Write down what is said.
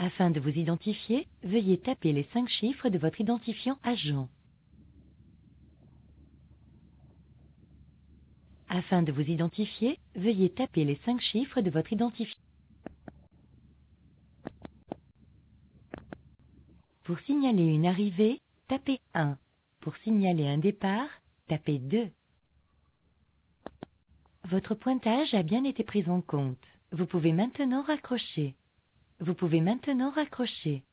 Afin de vous identifier, veuillez taper les 5 chiffres de votre identifiant agent. Afin de vous identifier, veuillez taper les 5 chiffres de votre identifiant. Pour signaler une arrivée, tapez 1. Pour signaler un départ, tapez 2. Votre pointage a bien été pris en compte. Vous pouvez maintenant raccrocher. Vous pouvez maintenant raccrocher.